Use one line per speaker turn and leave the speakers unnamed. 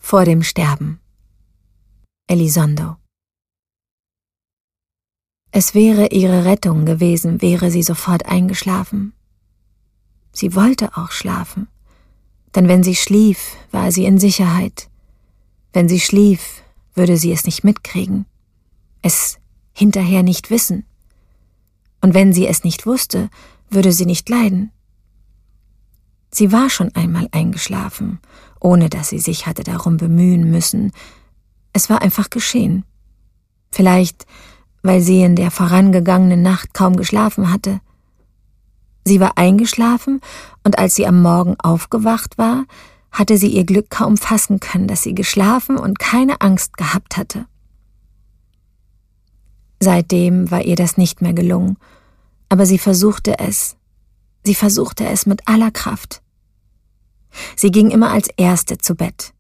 vor dem Sterben. Elizondo. Es wäre ihre Rettung gewesen, wäre sie sofort eingeschlafen. Sie wollte auch schlafen, denn wenn sie schlief, war sie in Sicherheit. Wenn sie schlief, würde sie es nicht mitkriegen, es hinterher nicht wissen. Und wenn sie es nicht wusste, würde sie nicht leiden. Sie war schon einmal eingeschlafen, ohne dass sie sich hatte darum bemühen müssen. Es war einfach geschehen. Vielleicht, weil sie in der vorangegangenen Nacht kaum geschlafen hatte. Sie war eingeschlafen, und als sie am Morgen aufgewacht war, hatte sie ihr Glück kaum fassen können, dass sie geschlafen und keine Angst gehabt hatte. Seitdem war ihr das nicht mehr gelungen, aber sie versuchte es. Sie versuchte es mit aller Kraft. Sie ging immer als Erste zu Bett.